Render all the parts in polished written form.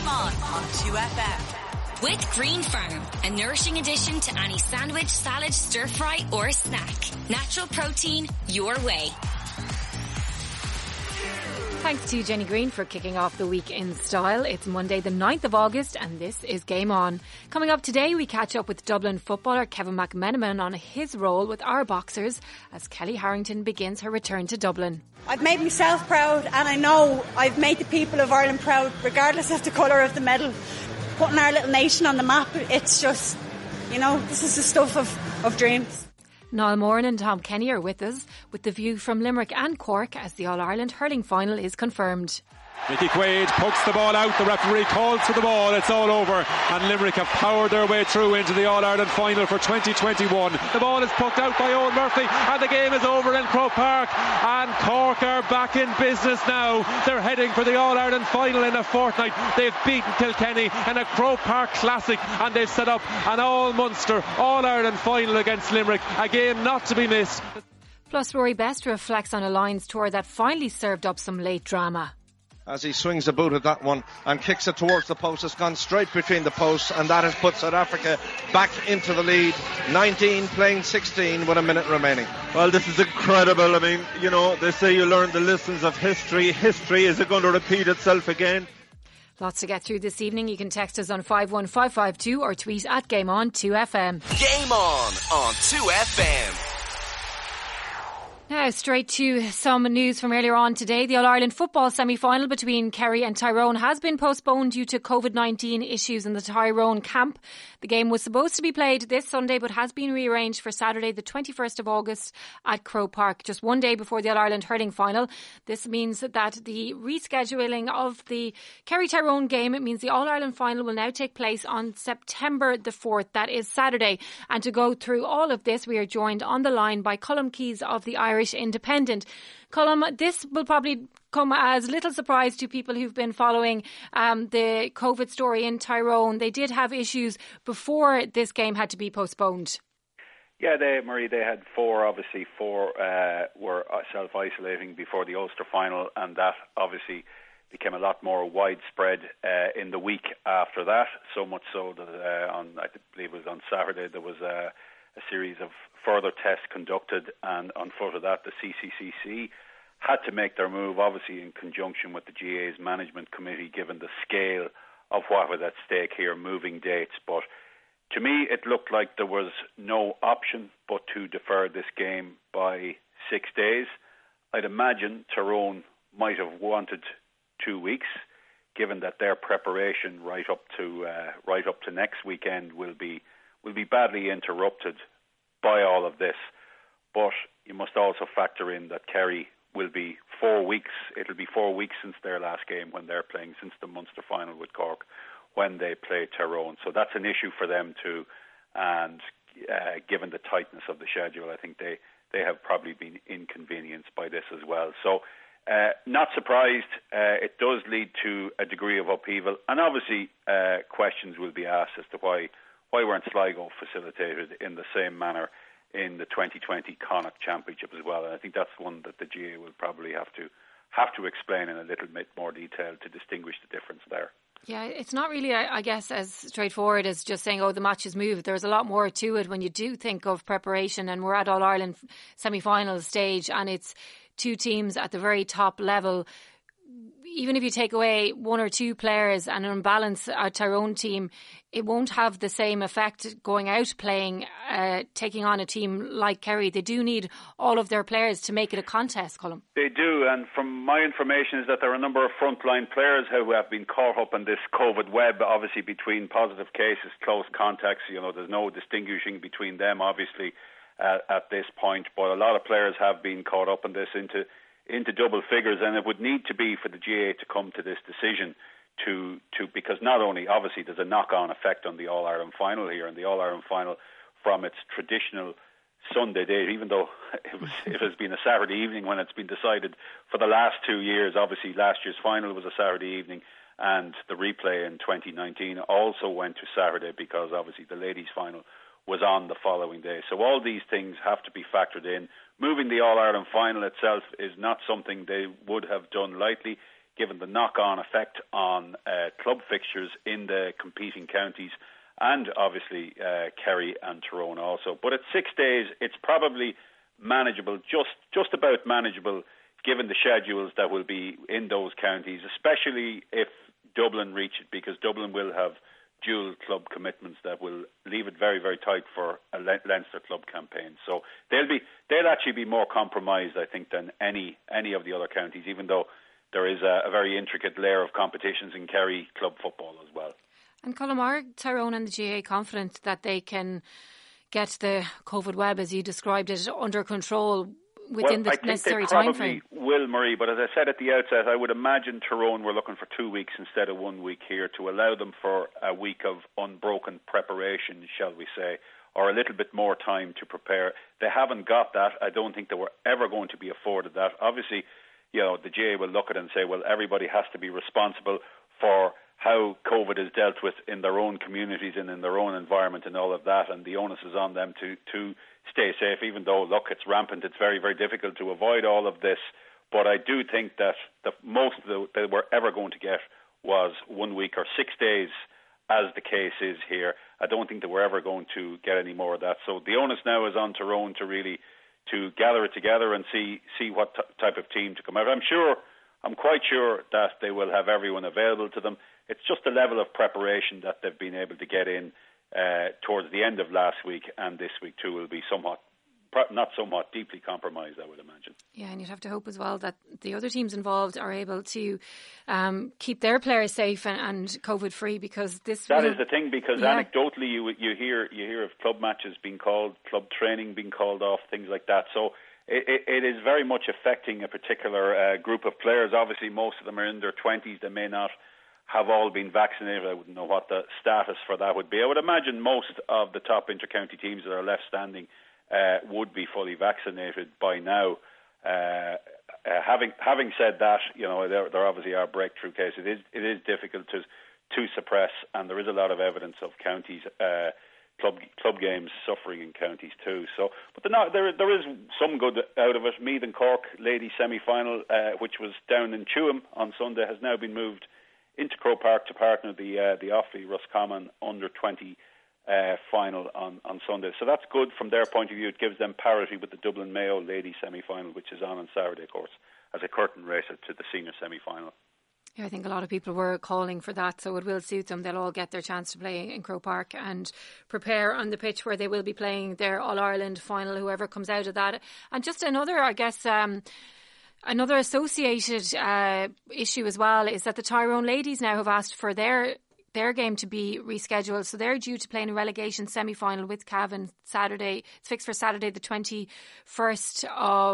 Game On 2FM. With Green Farm, a nourishing addition to any sandwich, salad, stir fry or snack. Natural protein your way. Thanks to Jenny Green for kicking off the week in style. It's Monday the 9th of August and this is Game On. Coming up today, we catch up with Dublin footballer Kevin McMenamin on his role with our boxers as Kelly Harrington begins her return to Dublin. I've made myself proud and I know I've made the people of Ireland proud regardless of the colour of the medal. Putting our little nation on the map, it's just, this is the stuff of dreams. Niall Moran and Tom Kenny are with us with the view from Limerick and Cork as the All-Ireland hurling final is confirmed. Mickey Quaid pokes the ball out, the referee calls for the ball, it's all over, and Limerick have powered their way through into the All-Ireland final for 2021. The ball is poked out by Owen Murphy and the game is over in Croke Park, and Cork are back in business now. They're heading for the All-Ireland final in a fortnight. They've beaten Kilkenny in a Croke Park Classic and they've set up an All-Munster All-Ireland final against Limerick, a game not to be missed. Plus Rory Best reflects on a Lions tour that finally served up some late drama. As he swings the boot at that one and kicks it towards the post. It's gone straight between the posts and that has put South Africa back into the lead. 19 playing 16 with a minute remaining. Well, this is incredible. I mean, they say you learn the lessons of history. History, is it going to repeat itself again? Lots to get through this evening. You can text us on 51552 or tweet at Game On 2FM. Game On 2FM. Now, straight to some news from earlier on today. The All-Ireland football semi-final between Kerry and Tyrone has been postponed due to COVID-19 issues in the Tyrone camp. The game was supposed to be played this Sunday but has been rearranged for Saturday the 21st of August at Croke Park, just one day before the All-Ireland hurling final. This means that the rescheduling of the Kerry-Tyrone game, it means the All-Ireland final will now take place on September the 4th. That is Saturday. And to go through all of this, we are joined on the line by Colm Keys of the Irish Independent. Colm, this will probably come as little surprise to people who've been following the COVID story in Tyrone. They did have issues before this game had to be postponed. Yeah, they had four were self-isolating before the Ulster final, and that obviously became a lot more widespread in the week after that, so much so that I believe it was on Saturday, there was a series of further tests conducted, and on foot of that, the CCCC had to make their move, obviously in conjunction with the GA's management committee, given the scale of what was at stake here, moving dates. But to me, it looked like there was no option but to defer this game by 6 days. I'd imagine Tyrone might have wanted 2 weeks, given that their preparation right up to next weekend will be badly interrupted by all of this. But you must also factor in that Kerry will be 4 weeks. It'll be 4 weeks since their last game when they're playing, since the Munster final with Cork, when they play Tyrone. So that's an issue for them too. And given the tightness of the schedule, I think they have probably been inconvenienced by this as well. So not surprised. It does lead to a degree of upheaval. And obviously questions will be asked as to why weren't Sligo facilitated in the same manner in the 2020 Connacht Championship as well? And I think that's one that the GA will probably have to explain in a little bit more detail to distinguish the difference there. Yeah, it's not really, I guess, as straightforward as just saying, the match is moved. There's a lot more to it when you do think of preparation, and we're at All-Ireland semi-final stage and it's two teams at the very top level. Even if you take away one or two players and unbalance our Tyrone team, it won't have the same effect going out playing, taking on a team like Kerry. They do need all of their players to make it a contest, Colm. They do, and from my information is that there are a number of frontline players who have been caught up in this COVID web, obviously between positive cases, close contacts. There's no distinguishing between them, obviously, at this point. But a lot of players have been caught up in this into double figures, and it would need to be for the GA to come to this decision to because not only obviously there's a knock-on effect on the All-Ireland final here, and the All-Ireland final from its traditional Sunday date, even though it has been a Saturday evening when it's been decided for the last 2 years. Obviously last year's final was a Saturday evening, and the replay in 2019 also went to Saturday because obviously the ladies' final was on the following day. So all these things have to be factored in. Moving the All-Ireland final itself is not something they would have done lightly, given the knock-on effect on club fixtures in the competing counties, and obviously Kerry and Tyrone also. But at 6 days, it's probably manageable, just about manageable, given the schedules that will be in those counties, especially if Dublin reach it, because Dublin will have dual club commitments that will leave it very, very tight for a Leinster club campaign. So they'll actually be more compromised, I think, than any of the other counties, even though there is a very intricate layer of competitions in Kerry club football as well. And Colm, are Tyrone and the GAA confident that they can get the COVID web, as you described it, under control within the necessary time frame? They probably will, Marie, but as I said at the outset, I would imagine Tyrone were looking for 2 weeks instead of 1 week here to allow them for a week of unbroken preparation, shall we say, or a little bit more time to prepare. They haven't got that. I don't think they were ever going to be afforded that. Obviously, the GAA will look at it and say, well, everybody has to be responsible for how COVID is dealt with in their own communities and in their own environment and all of that, and the onus is on them to stay safe, even though, look, it's rampant. It's very, very difficult to avoid all of this, but I do think that the most they were ever going to get was 1 week or 6 days, as the case is here. I don't think that we're ever going to get any more of that. So the onus now is on Tyrone to gather it together and see what type of team to come out. I'm quite sure that they will have everyone available to them. It's just the level of preparation that they've been able to get in towards the end of last week and this week too will be not somewhat deeply compromised, I would imagine. Yeah, and you'd have to hope as well that the other teams involved are able to keep their players safe and COVID free, because that is the thing. Because anecdotally, you hear of club matches being called, club training being called off, things like that. So it is very much affecting a particular group of players. Obviously, most of them are in their 20s. They may not have all been vaccinated. I wouldn't know what the status for that would be. I would imagine most of the top inter-county teams that are left standing would be fully vaccinated by now. Having said that, there obviously are breakthrough cases. It is difficult to suppress, and there is a lot of evidence of counties, club games suffering in counties too. So, but there is some good out of it. Meath and Cork ladies semi-final, which was down in Tuam on Sunday, has now been moved into Croke Park to partner the Offaly Roscommon under-20 final on Sunday. So that's good from their point of view. It gives them parity with the Dublin Mayo ladies semi-final, which is on Saturday, of course, as a curtain raiser to the senior semi-final. Yeah, I think a lot of people were calling for that, so it will suit them. They'll all get their chance to play in Croke Park and prepare on the pitch where they will be playing their All-Ireland final, whoever comes out of that. And just another, I guess, another associated issue as well is that the Tyrone ladies now have asked for their game to be rescheduled. So they're due to play in a relegation semi-final with Cavan Saturday. It's fixed for Saturday the 21st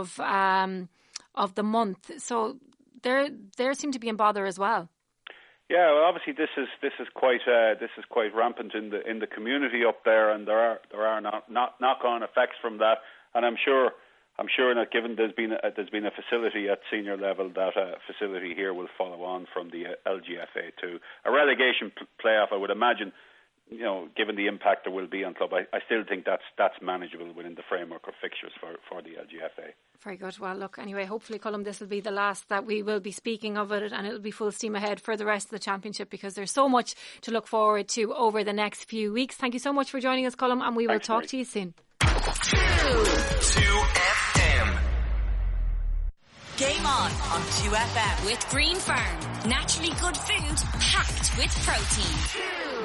of the month. So they seem to be in bother as well. Yeah, well, obviously this is quite rampant in the community up there, and there are knock-on effects from that. And I'm sure that given there's been a facility at senior level, that a facility here will follow on from the LGFA too. A relegation playoff, I would imagine, given the impact there will be on club, I still think that's manageable within the framework of fixtures for the LGFA. Very good. Well, look, anyway, hopefully, Colm, this will be the last that we will be speaking of it, and it'll be full steam ahead for the rest of the championship, because there's so much to look forward to over the next few weeks. Thank you so much for joining us, Colm, and we will talk to you soon. 2FM. Game on 2FM. With Green Farm. Naturally good food packed with protein.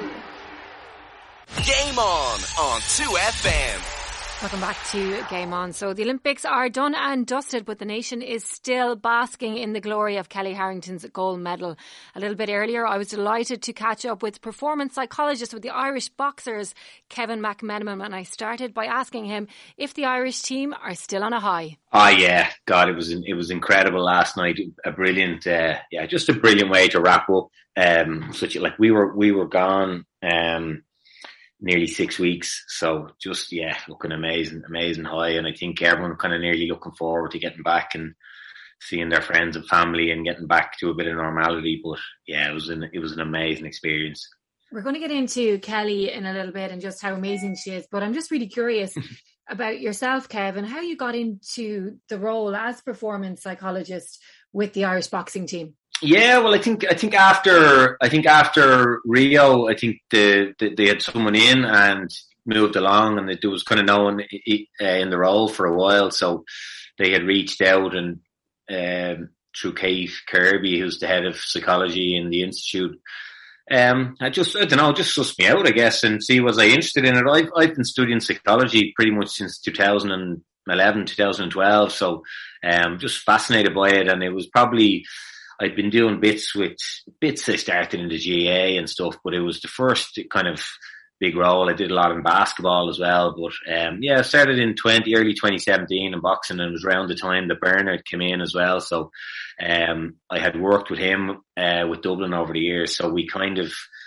Game on 2FM. Welcome back to Game On. So the Olympics are done and dusted, but the nation is still basking in the glory of Kellie Harrington's gold medal. A little bit earlier, I was delighted to catch up with performance psychologist with the Irish boxers, Kevin McMenamin, and I started by asking him if the Irish team are still on a high. Oh yeah, God, it was incredible last night. A brilliant, just a brilliant way to wrap up. We were gone. Nearly 6 weeks, so just looking amazing high, and I think everyone kind of nearly looking forward to getting back and seeing their friends and family and getting back to a bit of normality. But yeah, it was an amazing experience. We're going to get into Kellie in a little bit and just how amazing she is, but I'm just really curious about yourself, Kev, and how you got into the role as performance psychologist with the Irish boxing team. Yeah, well, I think after Rio, I think they had someone in and moved along, and it was kind of known in the role for a while. So they had reached out and through Kate Kirby, who's the head of psychology in the institute. I don't know, just sussed me out, I guess, and see was I interested in it. I've been studying psychology pretty much since 2011, 2012. So just fascinated by it, and it was probably. I'd been doing bits I started in the GAA and stuff, but it was the first kind of big role. I did a lot in basketball as well, but I started in early 2017 in boxing, and it was around the time that Bernard came in as well. So I had worked with him with Dublin over the years, so we had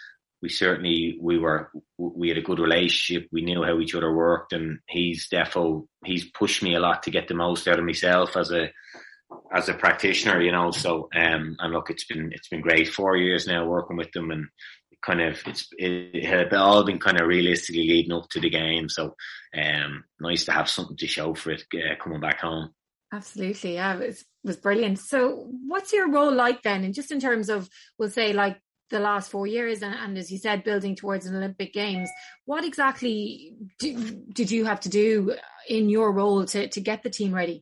a good relationship. We knew how each other worked, and he's pushed me a lot to get the most out of myself as a practitioner, you know. So and look, it's been great. 4 years now working with them, and it had all been kind of realistically leading up to the game. So nice to have something to show for it coming back home. Absolutely, yeah, it was brilliant. So what's your role like then, and just in terms of, we'll say, like the last 4 years, and as you said, building towards an Olympic Games, what exactly did you have to do in your role to get the team ready?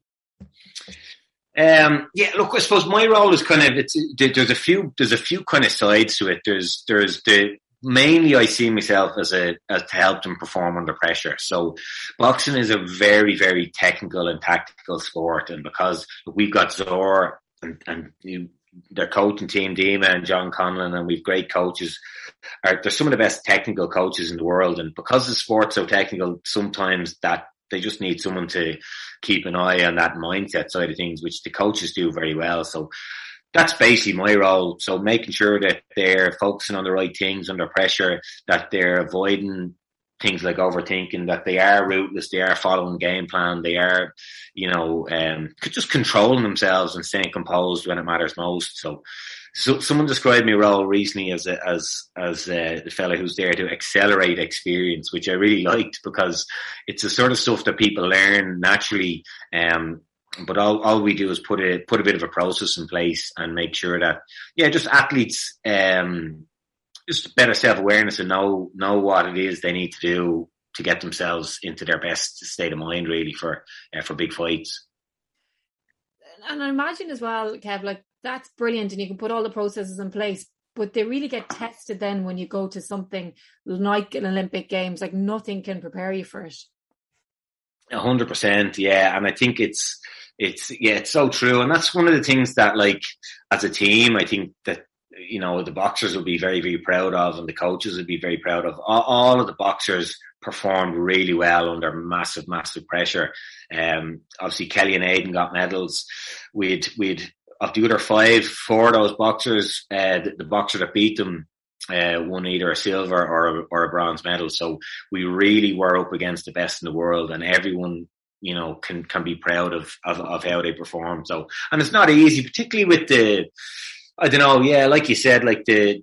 Look, I suppose my role is kind of, there's a few kind of sides to it. There's mainly I see myself as to help them perform under pressure. So boxing is a very, very technical and tactical sport. And because we've got Zor and their coaching team, Dima and John Conlon, and we've great coaches. They're some of the best technical coaches in the world. And because the sport's so technical, sometimes that they just need someone to keep an eye on that mindset side of things, which the coaches do very well. So that's basically my role. So making sure that they're focusing on the right things under pressure, that they're avoiding things like overthinking, that they are ruthless, they are following game plan, they are, just controlling themselves and staying composed when it matters most. So someone described my role recently as the fella who's there to accelerate experience, which I really liked, because it's the sort of stuff that people learn naturally. But all we do is put a bit of a process in place and make sure that, just athletes, just better self-awareness and know what it is they need to do to get themselves into their best state of mind, really, for big fights. And I imagine as well, Kev, like, that's brilliant, and you can put all the processes in place, but they really get tested then when you go to something like an Olympic Games. Like, nothing can prepare you for it. 100%, yeah. And I think it's so true. And that's one of the things that, like, as a team, I think that, the boxers will be very, very proud of, and the coaches will be very proud of. All of the boxers performed really well under massive, massive pressure. Obviously Kelly and Aidan got medals. We'd of the other 4 of those boxers, the boxer that beat them won either a silver or a bronze medal. So we really were up against the best in the world, and everyone, can be proud of how they performed. So, and it's not easy, particularly with like you said, like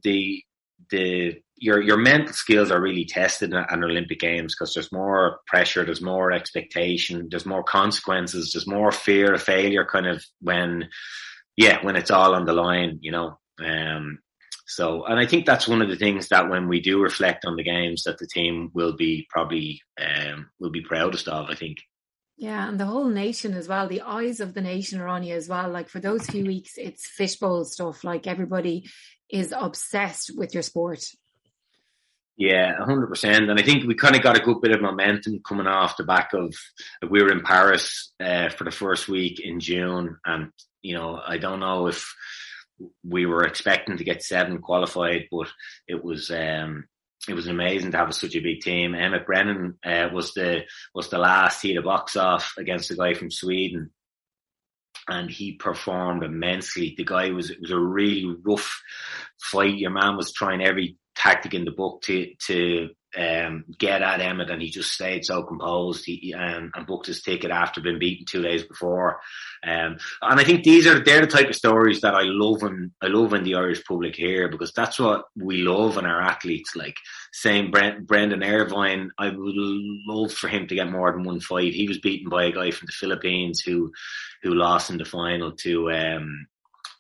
your mental skills are really tested at an Olympic Games, because there's more pressure, there's more expectation, there's more consequences, there's more fear of failure kind of when it's all on the line, So, and I think that's one of the things that when we do reflect on the games, that the team will be probably proudest of, I think. Yeah, and the whole nation as well. The eyes of the nation are on you as well. Like, for those few weeks, it's fishbowl stuff. Like, everybody is obsessed with your sport. Yeah, 100%. And I think we kind of got a good bit of momentum coming off the back of, we were in Paris for the first week in June. And, I don't know if we were expecting to get 7 qualified, but it was amazing to have such a big team. Emmett Brennan was the last tee to box off against a guy from Sweden, and he performed immensely. The guy it was a really rough fight. Your man was trying every tactic in the book to get at Emmett, and he just stayed so composed. He and booked his ticket after being beaten 2 days before. And I think they're the type of stories that I love in the Irish public here, because that's what we love in our athletes. Like, same Brendan Irvine, I would love for him to get more than one fight. He was beaten by a guy from the Philippines who lost in the final to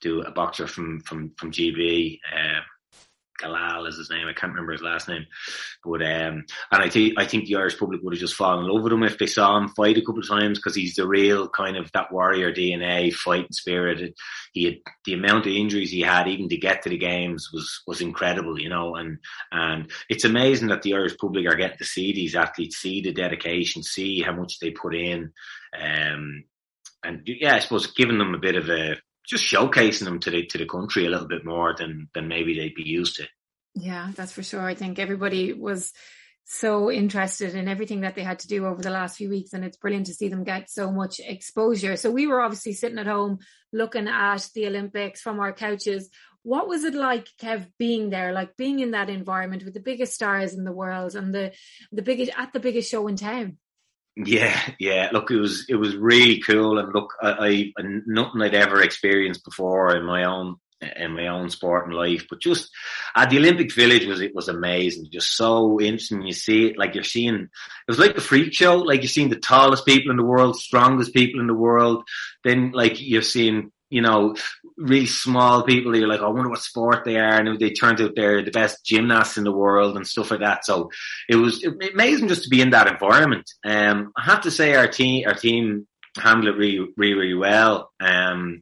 to a boxer from GB. Galal is his name. I can't remember his last name, but and I think the Irish public would have just fallen in love with him if they saw him fight a couple of times, because he's the real kind of that warrior DNA, fighting spirit. He had the amount of injuries he had even to get to the games was incredible, you know, and it's amazing that the Irish public are getting to see these athletes, see the dedication, see how much they put in, and yeah, I suppose giving them a bit of a, just showcasing them to the country a little bit more than maybe they'd be used to. Yeah, that's for sure. I think everybody was so interested in everything that they had to do over the last few weeks, and it's brilliant to see them get so much exposure. So we were obviously sitting at home looking at the Olympics from our couches. What was it like, Kev, being there, like being in that environment with the biggest stars in the world and the biggest show in town? Yeah. Look, it was really cool, and look, I nothing I'd ever experienced before in my own sport and life. But just at the Olympic Village was amazing. Just so interesting. You see it, like you're seeing. It was like a freak show. Like you're seeing the tallest people in the world, strongest people in the world. Then, like you're seeing, you know, really small people. You're like, I wonder what sport they are, and they turned out they're the best gymnasts in the world and stuff like that. So it was amazing just to be in that environment. I have to say our team handled it really well. None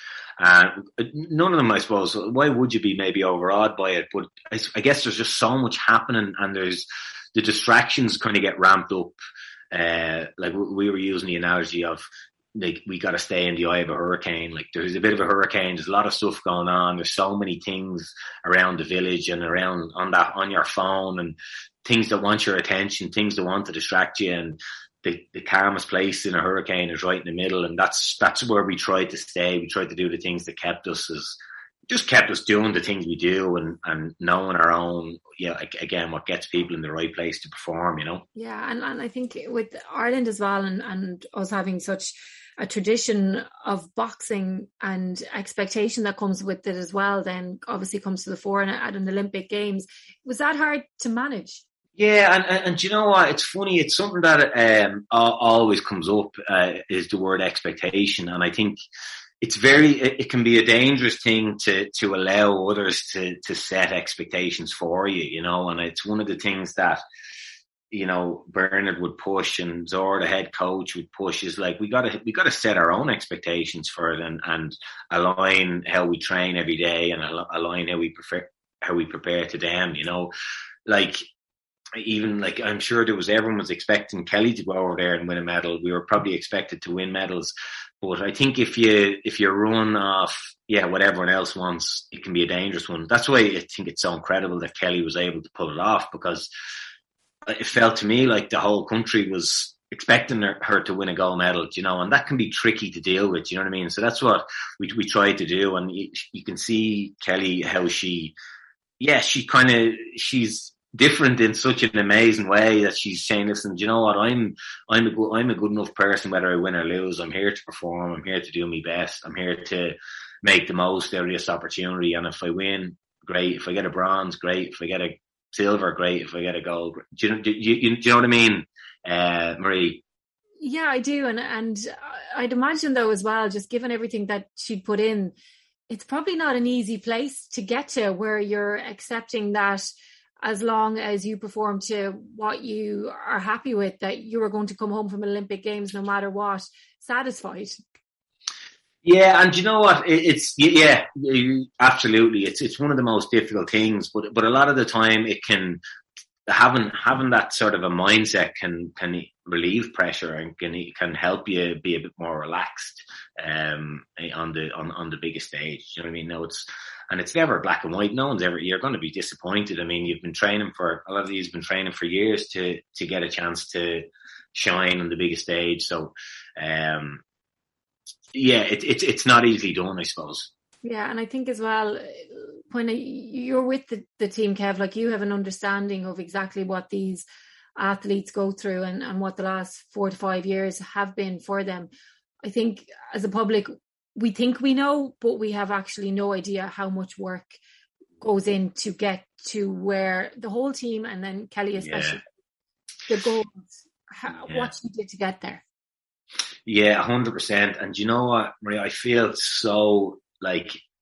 of them, I suppose. Why would you be maybe overawed by it? But I guess there's just so much happening, and there's the distractions kind of get ramped up. Like we were using the analogy of, like, we got to stay in the eye of a hurricane. Like, there's a bit of a hurricane. There's a lot of stuff going on. There's so many things around the village and around on your phone, and things that want your attention, things that want to distract you. And the calmest place in a hurricane is right in the middle. And that's where we tried to stay. We tried to do the things that kept us doing the things we do, and knowing our own, again, what gets people in the right place to perform, you know? Yeah. And I think with Ireland as well, and us having such a tradition of boxing and expectation that comes with it as well, then obviously comes to the fore at an Olympic Games. Was that hard to manage? Yeah, and you know what? It's funny. It's something that always comes up, is the word expectation. And I think it can be a dangerous thing to allow others to set expectations for you, you know. And it's one of the things that, you know, Bernard would push, and Zora, the head coach, would push, is like, we gotta set our own expectations for it, and align how we train every day, and align how we prepare to them, you know. Like, even like, I'm sure everyone was expecting Kelly to go over there and win a medal. We were probably expected to win medals, but I think if you run off, what everyone else wants, it can be a dangerous one. That's why I think it's so incredible that Kelly was able to pull it off, because it felt to me like the whole country was expecting her to win a gold medal, you know, and that can be tricky to deal with, you know what I mean? So that's what we tried to do. And you can see Kelly, how she's different in such an amazing way, that she's saying, listen, do you know what? I'm a good enough person, whether I win or lose. I'm here to perform. I'm here to do my best. I'm here to make the most out of this opportunity. And if I win, great. If I get a bronze, great. If I get a silver, great. If I get a gold, do you know what I mean, Marie? Yeah, I do. And I'd imagine, though, as well, just given everything that she'd put in, it's probably not an easy place to get to, where you're accepting that as long as you perform to what you are happy with, that you are going to come home from Olympic Games no matter what, satisfied. Yeah, and you know what? Absolutely. It's one of the most difficult things, but a lot of the time it can, having that sort of a mindset can relieve pressure, and can help you be a bit more relaxed on the biggest stage. You know what I mean? No, it's never black and white. No one's ever, you're going to be disappointed. I mean, you've been training for, a lot of these have been training for years to get a chance to shine on the biggest stage. So, it's not easily done, I suppose. Yeah, and I think as well, when you're with the team, Kev, like, you have an understanding of exactly what these athletes go through and what the last 4 to 5 years have been for them. I think as a public, we think we know, but we have actually no idea how much work goes in to get to where the whole team, and then Kelly especially, the goals, what she did to get there. Yeah, 100%. And you know what, Maria, I feel so like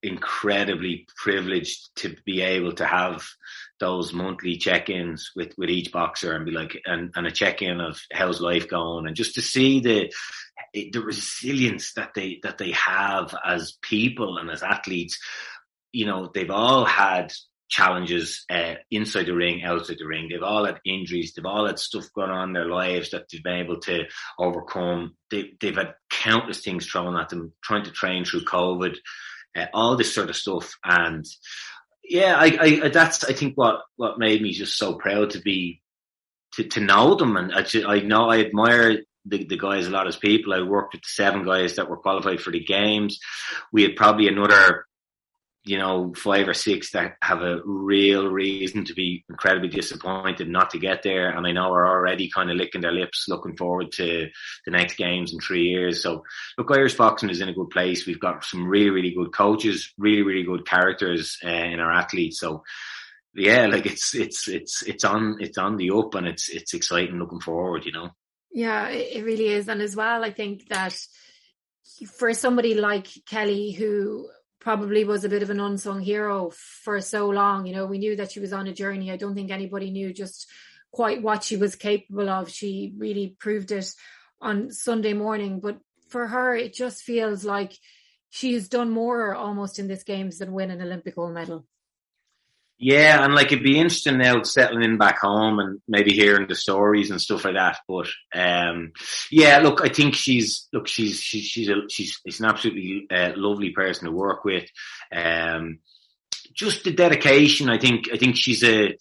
incredibly privileged to be able to have those monthly check-ins with each boxer and be like, and a check-in of how's life going, and just to see the resilience that they have as people and as athletes. You know, they've all had challenges inside the ring, outside the ring. They've all had injuries. They've all had stuff going on in their lives that they've been able to overcome. They've had countless things thrown at them, trying to train through COVID, all this sort of stuff. And yeah, I that's, I think, what made me just so proud to know them. And I admire the guys a lot as people. I worked with the 7 guys that were qualified for the games. We had probably another, 5 or 6 that have a real reason to be incredibly disappointed not to get there. And I know are already kind of licking their lips, looking forward to the next games in 3 years. So look, Irish boxing is in a good place. We've got some really, really good coaches, really, really good characters in our athletes. So yeah, like it's on the up, and it's exciting looking forward, Yeah, it really is. And as well, I think that for somebody like Kelly, who probably was a bit of an unsung hero for so long, we knew that she was on a journey. I don't think anybody knew just quite what she was capable of. She really proved it on Sunday morning. But for her, it just feels like she's done more almost in this games than win an Olympic gold medal. Yeah, and like it'd be interesting now settling in back home and maybe hearing the stories and stuff like that. But yeah, look, I think she's an absolutely lovely person to work with. Just the dedication. I think she's a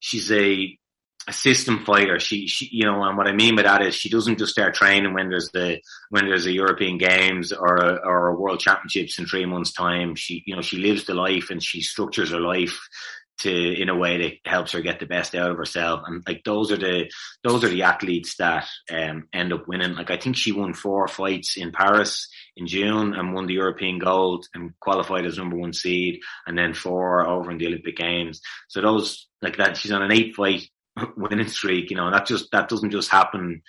system fighter. She and what I mean by that is she doesn't just start training when there's a European Games or a World Championships in 3 months' time. She lives the life, and she structures her life in a way that helps her get the best out of herself. And like those are the athletes that end up winning. Like I think she won 4 fights in Paris in June and won the European gold and qualified as number 1 seed, and then 4 over in the Olympic Games. So those, like that, she's on an 8-fight winning streak, that doesn't just happen.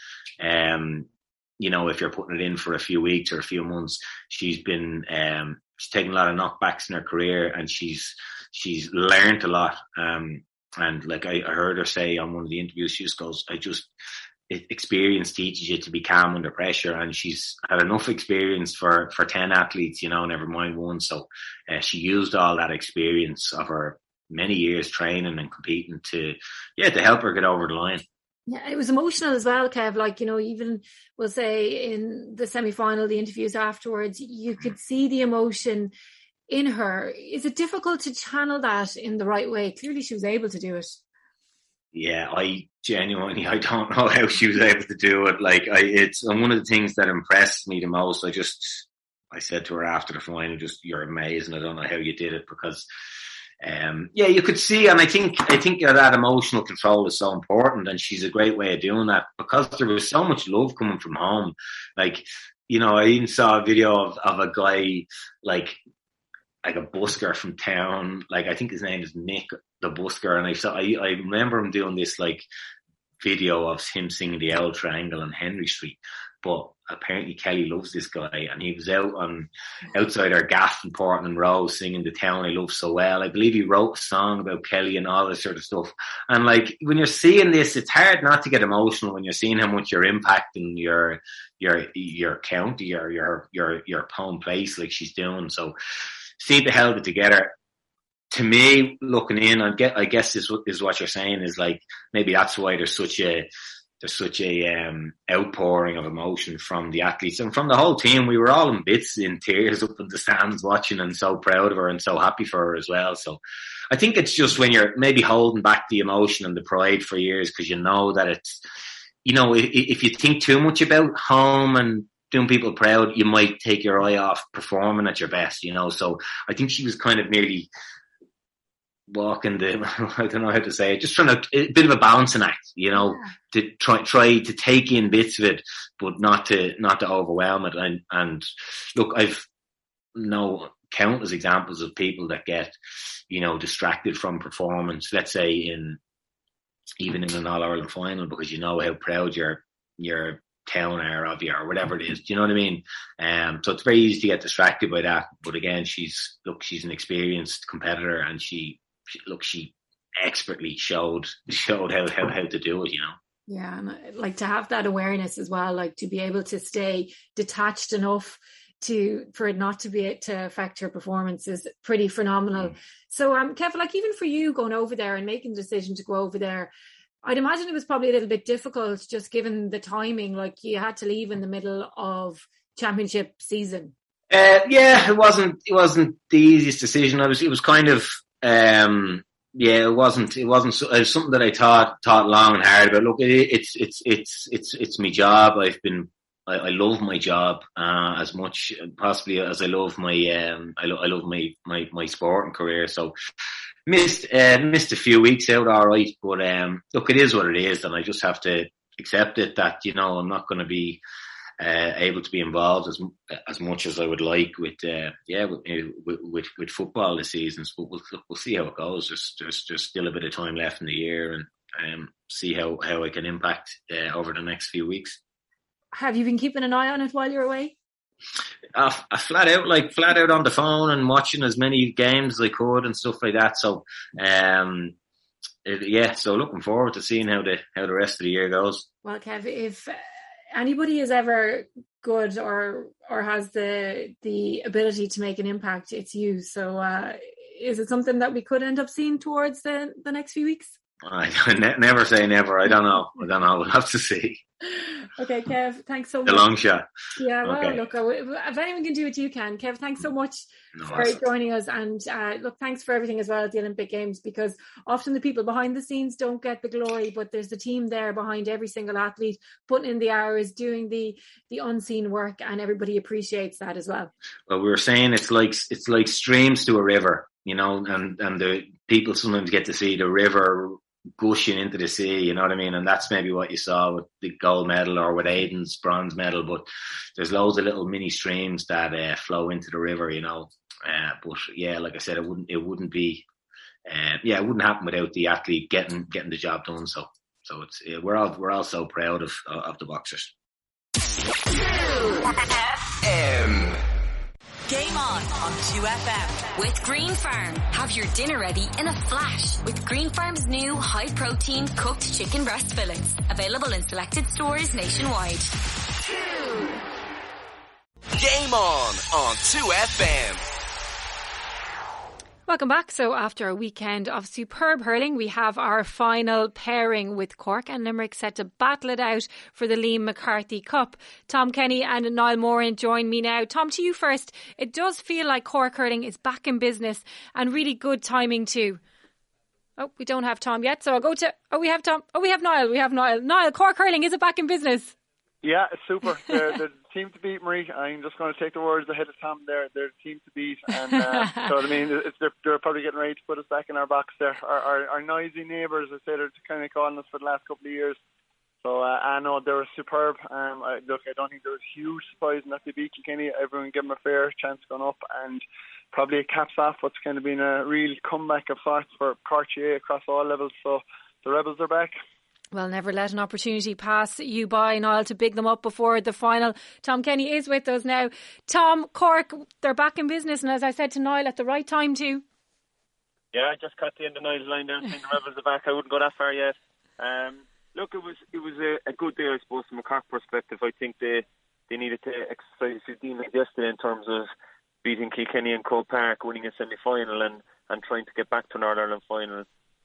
If you're putting it in for a few weeks or a few months. She's been she's taken a lot of knockbacks in her career, and she's learned a lot. And like I heard her say on one of the interviews, she just goes, experience teaches you to be calm under pressure, and she's had enough experience for 10 athletes, never mind 1. So she used all that experience of her many years training and competing to help her get over the line. Yeah, it was emotional as well, Kev. Like, even we'll say in the semi-final, the interviews afterwards, you could see the emotion in her. Is it difficult to channel that in the right way? Clearly she was able to do it. Yeah, I don't know how she was able to do it. Like it's one of the things that impressed me the most. I said to her after the final, you're amazing. I don't know how you did it, because you could see, and I think that emotional control is so important, and she's a great way of doing that, because there was so much love coming from home. Like, I even saw a video of a guy like a busker from town, like I think his name is Nick the Busker, and I remember him doing this like video of him singing the L Triangle on Henry Street. But apparently Kelly loves this guy, and he was outside our gaff in Portland Row singing The Town I Love So Well. I believe he wrote a song about Kelly and all this sort of stuff. And like when you're seeing this, it's hard not to get emotional when you're seeing how much you're impacting your county, your home place, like she's doing. So seeing they held it together. To me, looking in, I guess is what you're saying, is like maybe that's why there's such a outpouring of emotion from the athletes and from the whole team. We were all in bits, in tears up in the stands watching, and so proud of her and so happy for her as well. So I think it's just when you're maybe holding back the emotion and the pride for years, because that it's, if you think too much about home and doing people proud, you might take your eye off performing at your best, So I think she was kind of nearly walking I don't know how to say it, just trying a bit of a balancing act, to try to take in bits of it, but not to overwhelm it. And look, I've known countless examples of people that get, distracted from performance, let's say even in an All-Ireland final, because how proud your town are of you or whatever it is. Do you know what I mean? So it's very easy to get distracted by that. But again, she's an experienced competitor, and she expertly showed how to do it, you know. Yeah, and like to have that awareness as well, like to be able to stay detached enough for it not to be to affect your performance is pretty phenomenal. So Kev, like even for you going over there and making the decision to go over there, I'd imagine it was probably a little bit difficult just given the timing, like you had to leave in the middle of championship season. Yeah, it wasn't the easiest decision. It was kind of it wasn't it was something that I thought long and hard about. Look, it's my job. I love my job as much possibly as I love my my sporting career. So missed a few weeks out, all right. But look, it is what it is, and I just have to accept it. That, you know, I'm not going to be able to be involved as much as I would like with football this season. But we'll see how it goes. There's still a bit of time left in the year, and see how I can impact over the next few weeks. Have you been keeping an eye on it while you're away? I flat out on the phone and watching as many games as I could and stuff like that. So, so looking forward to seeing how the rest of the year goes. Well, Kev, if anybody is ever good or has the ability to make an impact, it's you. So, is it something that we could end up seeing towards the next few weeks? I never say never. I don't know. We'll have to see. Okay, Kev, thanks so much. The long shot. Yeah, well, okay. Look, if anyone can do it, you can. Kev, thanks so much for joining us. And look, thanks for everything as well at the Olympic Games, because often the people behind the scenes don't get the glory, but there's the team there behind every single athlete, putting in the hours, doing the unseen work, and everybody appreciates that as well. Well, we were saying it's like streams to a river, you know, and the people sometimes get to see the river gushing into the sea, you know what I mean? And that's maybe what you saw with the gold medal or with Aidan's bronze medal, but there's loads of little mini streams that flow into the river, you know. But yeah, like I said, it wouldn't be it wouldn't happen without the athlete getting the job done. So it's we're all so proud of the boxers. Game on 2FM. With Green Farm, have your dinner ready in a flash with Green Farm's new high-protein cooked chicken breast fillets. Available in selected stores nationwide. Game on 2FM. Welcome back. So after a weekend of superb hurling, we have our final pairing with Cork and Limerick set to battle it out for the Liam McCarthy Cup. Tom Kenny and Niall Moran join me now. Tom, to you first. It does feel like Cork hurling is back in business and really good timing too. Oh, we don't have Tom yet, so I'll go to... Oh, we have Tom. Oh, we have Niall. Niall, Cork hurling, is it back in business? Yeah, super. They're the team to beat, Marie. I'm just going to take the words ahead of Tom there. They're the team to beat. And so, I mean, they're probably getting ready to put us back in our box there. Our noisy neighbours, I say, they're kind of calling us for the last couple of years. So, I know they were superb. I don't think there was huge surprise in that they beat Kilkenny. Everyone gave them a fair chance going up. And probably it caps off what's kind of been a real comeback of sorts for Cork GAA across all levels. So, the Rebels are back. Well, never let an opportunity pass you by, Niall, to big them up before the final. Tom Kenny is with us now. Tom, Cork, they're back in business, and as I said to Niall, at the right time too. Yeah, I just caught the end of Niall's line there, saying the Rebels are back. I wouldn't go that far yet. Look, it was a good day, I suppose, from a Cork perspective. I think they needed to exercise their demons yesterday in terms of beating Kilkenny in Croke Park, winning a semi-final and trying to get back to an All-Ireland final.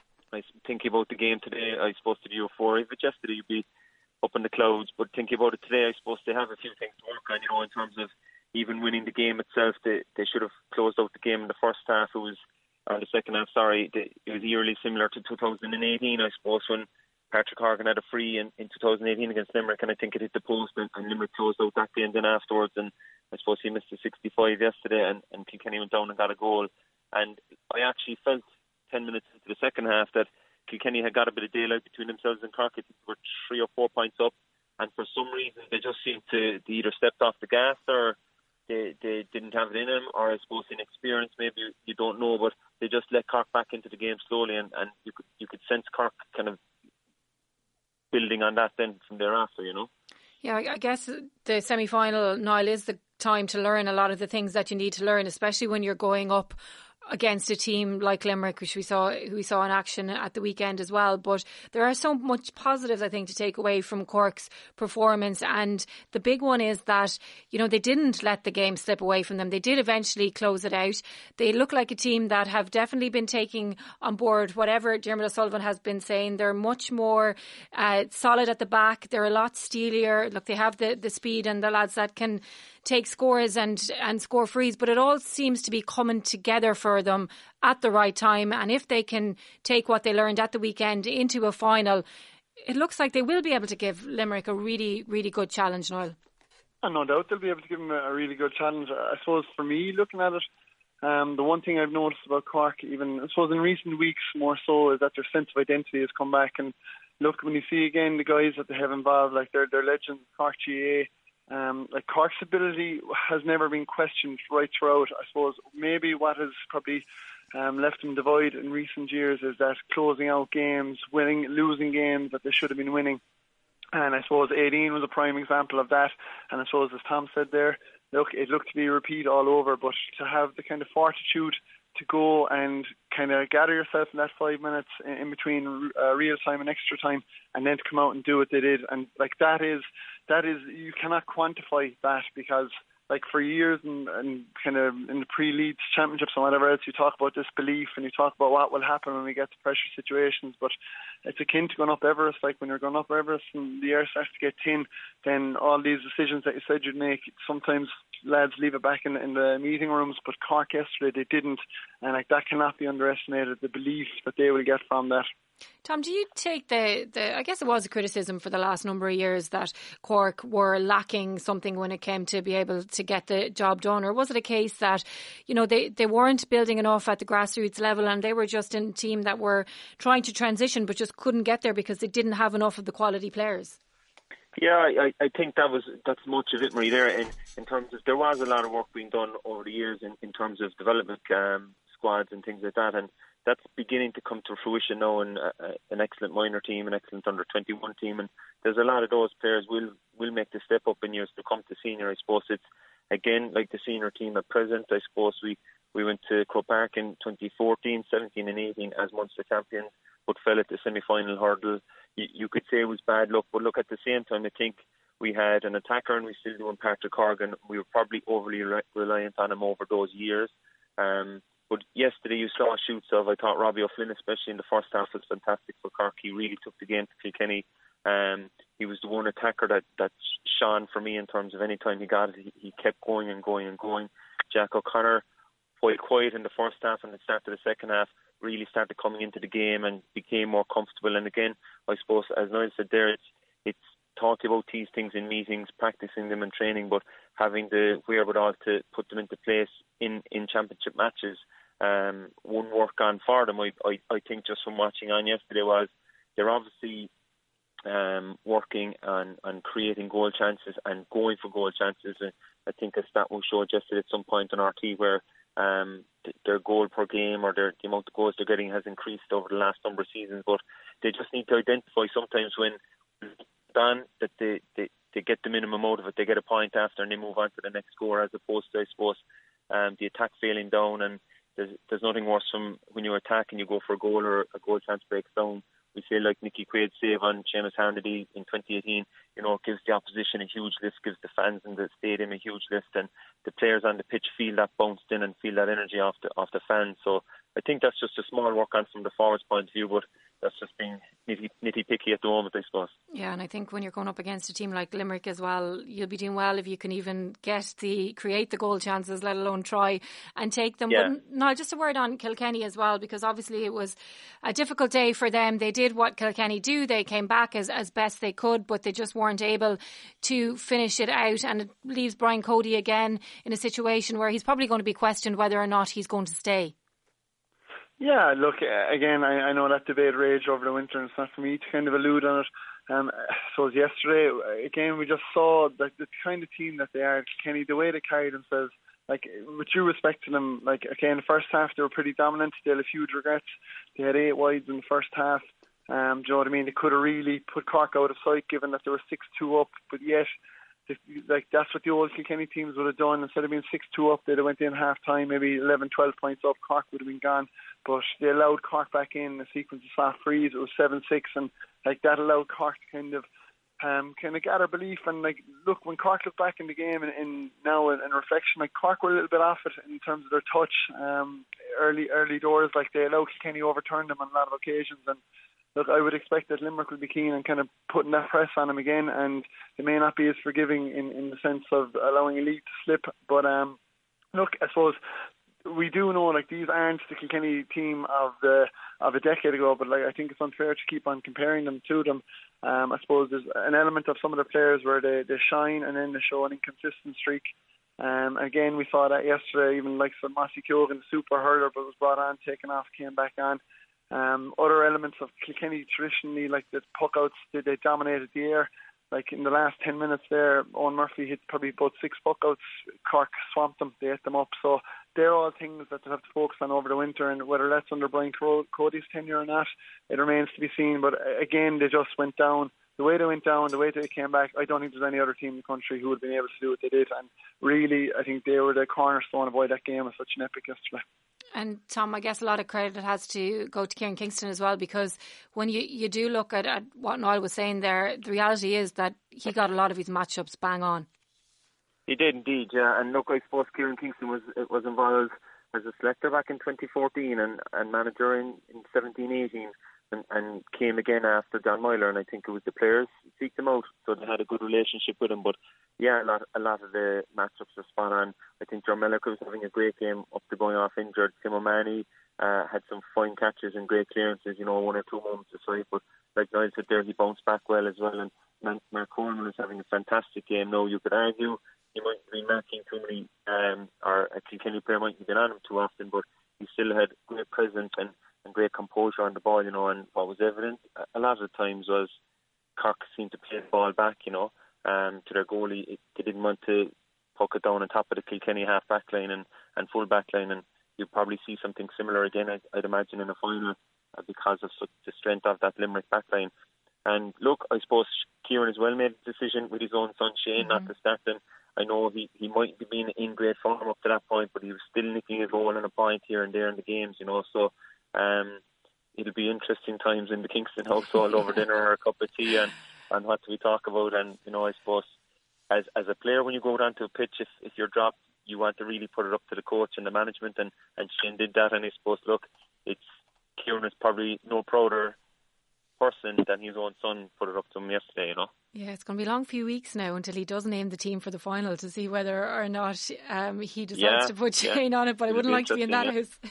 I thinking about the game today, I suppose to the euphoria. If it yesterday, you'd be up in the clouds. But thinking about it today, I suppose they have a few things to work on, you know, in terms of even winning the game itself. They should have closed out the game in the first half. Or the second half, sorry. It was eerily similar to 2018, I suppose, when Patrick Horgan had a free in 2018 against Limerick, and I think it hit the post, and Limerick closed out that game then afterwards. And I suppose he missed a 65 yesterday, and Kilkenny went down and got a goal. And I actually felt 10 minutes into the second half that Kilkenny had got a bit of daylight between themselves and Cork. They were 3 or 4 points up, and for some reason they just seemed to they either stepped off the gas or they didn't have it in them, or I suppose inexperience, maybe, you don't know, but they just let Cork back into the game slowly, and you could sense Cork kind of building on that then from thereafter, you know. Yeah, I guess the semi-final, Niall, is the time to learn a lot of the things that you need to learn, especially when you're going up against a team like Limerick, which we saw in action at the weekend as well. But there are so much positives, I think, to take away from Cork's performance. And the big one is that, they didn't let the game slip away from them. They did eventually close it out. They look like a team that have definitely been taking on board whatever Diarmuid O'Sullivan has been saying. They're much more solid at the back. They're a lot steelier. Look, they have the speed and the lads that can take scores and score frees, but it all seems to be coming together for them at the right time. And if they can take what they learned at the weekend into a final, it looks like they will be able to give Limerick a really, really good challenge, Niall. And no doubt they'll be able to give them a really good challenge. I suppose for me, looking at it, the one thing I've noticed about Cork, even I suppose in recent weeks more so, is that their sense of identity has come back. And look, when you see again the guys that they have involved, like they're legends, Cork GA, like Cork's ability has never been questioned right throughout. I suppose maybe what has probably left them devoid in recent years is that closing out games, losing games that they should have been winning. And I suppose 18 was a prime example of that. And I suppose, as Tom said there, look, it looked to be a repeat all over, but to have the kind of fortitude to go and kind of gather yourself in that 5 minutes in between real time and extra time, and then to come out and do what they did, and like that is you cannot quantify that, because like for years and kind of in the pre-Leeds championships and whatever else, you talk about this belief and you talk about what will happen when we get to pressure situations, but it's akin to going up Everest. Like when you're going up Everest and the air starts to get thin, then all these decisions that you said you'd make, sometimes lads leave it back in the meeting rooms, but Cork yesterday they didn't, and like that cannot be underestimated, the belief that they will get from that. Tom, do you take the I guess it was a criticism for the last number of years that Cork were lacking something when it came to be able to get the job done, or was it a case that, they weren't building enough at the grassroots level and they were just a team that were trying to transition but just couldn't get there because they didn't have enough of the quality players? Yeah, I think that's much of it, Marie, there. In terms of, there was a lot of work being done over the years in terms of development squads and things like that, and that's beginning to come to fruition now in an excellent minor team, an excellent under-21 team, and there's a lot of those players will make the step up in years to come to senior. I suppose it's, again, like the senior team at present. I suppose we went to Croke Park in 2014, 17 and 18 as Munster champions, but fell at the semi-final hurdle. You could say it was bad luck, but look, at the same time, I think we had an attacker, and we still do in Patrick Corrigan. We were probably overly reliant on him over those years. But yesterday you saw shoots of, I thought, Robbie O'Flynn, especially in the first half, was fantastic for Cork. He really took the game to Kilkenny. He was the one attacker that shone for me in terms of any time he got it, he kept going and going and going. Jack O'Connor, while quiet in the first half and the start of the second half, really started coming into the game and became more comfortable. And again, I suppose, as Niall said there, it's talk about these things in meetings, practicing them in training, but having the wherewithal to put them into place in championship matches won't work on for them. I think just from watching on yesterday was they're obviously working on creating goal chances and going for goal chances. And I think a stat was showed yesterday at some point on RT where their goal per game or the amount of goals they're getting has increased over the last number of seasons. But they just need to identify sometimes when done that they get the minimum out of it. They get a point after and they move on to the next score, as opposed to, I suppose, the attack failing down. And there's nothing worse from when you attack and you go for a goal or a goal chance breaks down. We say like Nicky Quaid's save on Seamus Harnedy in 2018, it gives the opposition a huge lift, gives the fans in the stadium a huge lift, and the players on the pitch feel that bounced in and feel that energy off the fans. So I think that's just a small work on from the forwards point of view, but that's just being nitty-picky at the moment, I suppose. Yeah, and I think when you're going up against a team like Limerick as well, you'll be doing well if you can even create the goal chances, let alone try and take them. Yeah. But now, just a word on Kilkenny as well, because obviously it was a difficult day for them. They did what Kilkenny do. They came back as best they could, but they just weren't able to finish it out. And it leaves Brian Cody again in a situation where he's probably going to be questioned whether or not he's going to stay. Yeah, look, again, I know that debate raged over the winter, and it's not for me to kind of allude on it. So yesterday, again, we just saw the kind of team that they are, Kenny, the way they carry themselves, like, with due respect to them, like, again, the first half, they were pretty dominant. They had a huge regrets. They had 8 wides in the first half. Do you know what I mean? They could have really put Cork out of sight, given that they were 6-2 up, but yet, that's what the old Kilkenny teams would have done. Instead of being 6-2 up, they'd have went in half time, maybe 11, 12 points up. Cork would have been gone. But they allowed Cork back in a sequence of soft freeze. It was 7-6, and that allowed Cork to kind of gather belief. And look, when Cork look back in the game and now in reflection, Cork were a little bit off it in terms of their touch early doors. They allowed Kilkenny overturn them on a lot of occasions. And look, I would expect that Limerick will be keen on kind of putting that press on them again, and they may not be as forgiving in the sense of allowing a lead to slip. But look, I suppose we do know these aren't the Kilkenny team of a decade ago, but I think it's unfair to keep on comparing them to them. I suppose there's an element of some of the players where they shine and then they show an inconsistent streak. Again, we saw that yesterday, even like Mossy Keoghan, the super hurler, but was brought on, taken off, came back on. Other elements of Kilkenny traditionally, like the puckouts, they dominated the air. In the last 10 minutes there, Owen Murphy hit probably about 6 puckouts. Cork swamped them, they ate them up. So they're all things that they have to focus on over the winter, and whether that's under Brian Cody's tenure or not, it remains to be seen. But again, they just went down. The way they went down, the way they came back, I don't think there's any other team in the country who would have been able to do what they did. And really, I think they were the cornerstone of why that game was such an epic yesterday. And Tom, I guess a lot of credit has to go to Kieran Kingston as well, because when you do look at what Niall was saying there, the reality is that he got a lot of his matchups bang on. He did indeed, yeah. And look, I suppose Kieran Kingston was involved as a selector back in 2014 and manager in 17-18 and came again after John Moyler, and I think it was the players seeked him out, so they had a good relationship with him. But yeah, a lot of the matchups are spot on. I think John Mellick was having a great game up to going off injured. Tim O'Mahony had some fine catches and great clearances, 1 or 2 moments aside. But like Niall said there, he bounced back well as well. And Mark Coleman is having a fantastic game. Now, you could argue he might be marking too many, or a Kilkenny player might have been on him too often, but he still had great presence and great composure on the ball, and what was evident a lot of the times was Cork seemed to play the ball back, to their goalie. They didn't want to puck it down on top of the Kilkenny half-back line and full-back line, and you'll probably see something similar again, I'd imagine, in a final because of the strength of that Limerick back line. And look, I suppose Kieran as well made a decision with his own son Shane not to start him. I know he might have been in great form up to that point, but he was still nicking a goal and a point here and there in the games, so it'll be interesting times in the Kingston household over dinner or a cup of tea and what do we talk about. And I suppose as a player, when you go down to a pitch, if you're dropped, you want to really put it up to the coach and the management, and Shane did that. And I suppose, look, Kieran is probably no prouder person than his own son put it up to him yesterday, Yeah, it's going to be a long few weeks now until he does name the team for the final to see whether or not he decides to put Shane on it, but I wouldn't like to be in that house.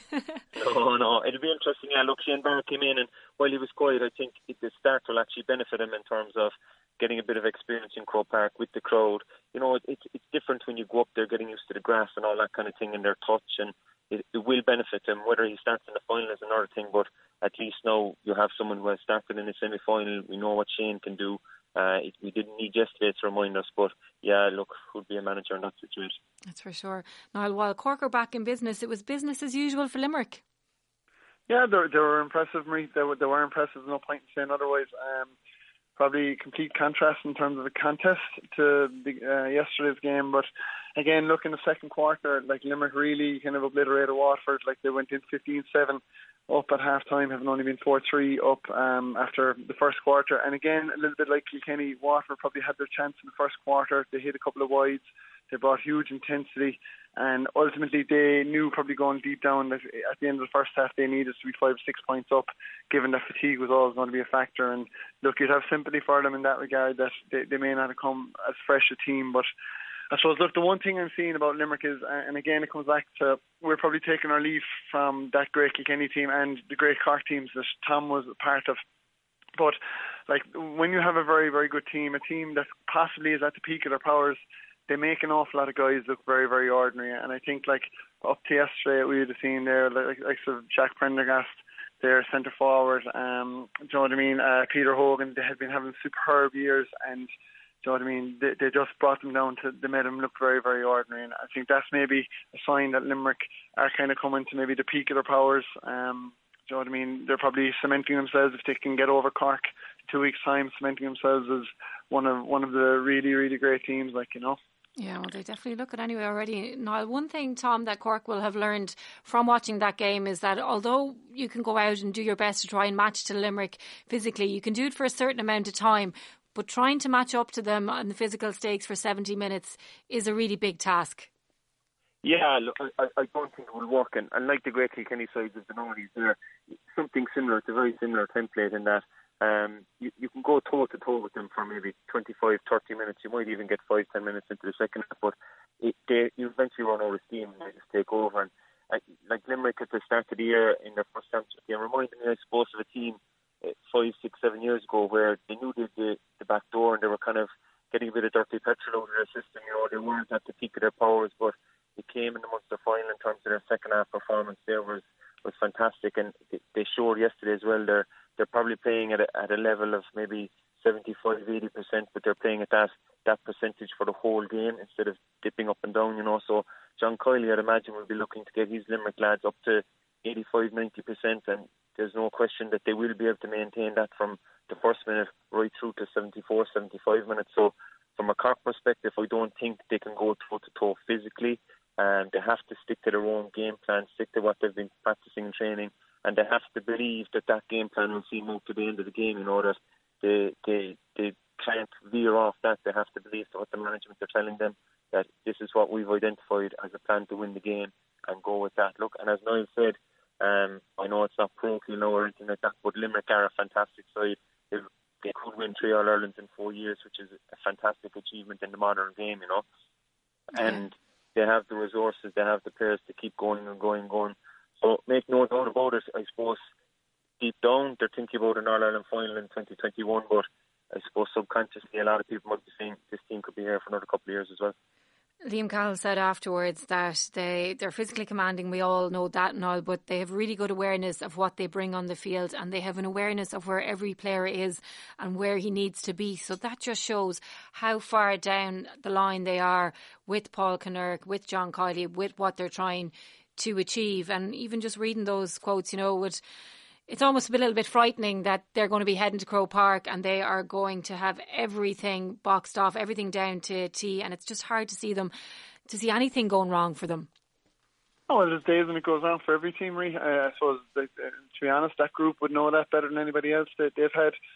No, it'll be interesting. Yeah, look, Shane Barr came in, and while he was quiet, I think the start will actually benefit him in terms of getting a bit of experience in Croke Park with the crowd. It's different when you go up there, getting used to the grass and all that kind of thing, and their touch, and it will benefit him. Whether he starts in the final is another thing, but at least now you have someone who has started in the semi-final. We know what Shane can do. We didn't need yesterday to remind us, but yeah, look, who'd be a manager in that situation? That's for sure. Now, while Cork are back in business, it was business as usual for Limerick. Yeah, they were impressive, Marie. They were impressive. No point in saying otherwise. Probably complete contrast in terms of the contest to yesterday's game. But again, look, in the second quarter, Limerick really kind of obliterated Waterford. They went in 15-7 up at half-time, having only been 4-3 up after the first quarter. And again, a little bit like Kilkenny, Waterford probably had their chance in the first quarter. They hit a couple of wides. They brought huge intensity. And ultimately, they knew probably going deep down that at the end of the first half, they needed to be 5 or 6 points up, given that fatigue was always going to be a factor. And look, you'd have sympathy for them in that regard, that they may not have come as fresh a team. But I suppose, look, the one thing I'm seeing about Limerick is, and again, it comes back to, we're probably taking our leaf from that great Kilkenny team and the great Cork teams that Tom was a part of. But when you have a very, very good team, a team that possibly is at the peak of their powers, they make an awful lot of guys look very, very ordinary. And I think up to yesterday, we would have seen there like Jack Prendergast, their centre forward. Do you know what I mean? Peter Hogan. They had been having superb years, and do you know what I mean? They just brought them down to, they made them look very, very ordinary. And I think that's maybe a sign that Limerick are kind of coming to maybe the peak of their powers. Do you know what I mean? They're probably cementing themselves, if they can get over Cork 2 weeks' time, cementing themselves as one of the really, really great teams, like, you know. Yeah, well, they definitely look it anyway already. Now, one thing, Tom, that Cork will have learned from watching that game is that although you can go out and do your best to try and match to Limerick physically, you can do it for a certain amount of time, but trying to match up to them on the physical stakes for 70 minutes is a really big task. Yeah, look, I don't think it will work. And like the great Kilkenny sides of the noughties, there something similar. It's a very similar template in that you can go toe-to-toe with them for maybe 25, 30 minutes. You might even get 5-10 minutes into the second half, but you eventually run out of steam and they just take over. And like Limerick at the start of the year in their first championship game reminded me, I suppose, of a team 5, 6, 7 years ago where they knew the back door and they were kind of getting a bit of dirty petrol out of their system. You know, they weren't at the peak of their powers, but it came in the Munster final in terms of their second half performance. There was fantastic, and they showed yesterday as well. They're probably playing at a level of maybe 75-80%, but they're playing at that percentage for the whole game instead of dipping up and down. You know, so John Kiley, I'd imagine, will be looking to get his Limerick lads up to 85-90%, and there's no question that they will be able to maintain that from the first minute right through to 74-75 minutes. So from a Cork perspective, I don't think they can go toe-to-toe physically. And they have to stick to their own game plan, stick to what they've been practicing and training, and they have to believe that game plan will see them out to the end of the game. You know, that they can't veer off that. They have to believe that what the management are telling them, that this is what we've identified as a plan to win the game, and go with that. Look, and as Niall said, I know it's not parochial now or anything like that, but Limerick are a fantastic side. They could win 3 All-Irelands in 4 years, which is a fantastic achievement in the modern game, you know. And they have the resources, they have the players to keep going and going and going. So make no doubt about it, I suppose deep down they're thinking about an All-Ireland final in 2021, but I suppose subconsciously a lot of people might be saying this team could be here for another couple of years as well. Liam Cahill said afterwards that they're physically commanding, we all know that and all, but they have really good awareness of what they bring on the field, and they have an awareness of where every player is and where he needs to be. So that just shows how far down the line they are with Paul Kinnerk, with John Kiley, with what they're trying to achieve. And even just reading those quotes, you know, it's almost a little bit frightening that they're going to be heading to Croke Park and they are going to have everything boxed off, everything down to a T, and it's just hard to see anything going wrong for them. Oh, well, there's days when it goes on for every team, I suppose, to be honest, that group would know that better than anybody else. They've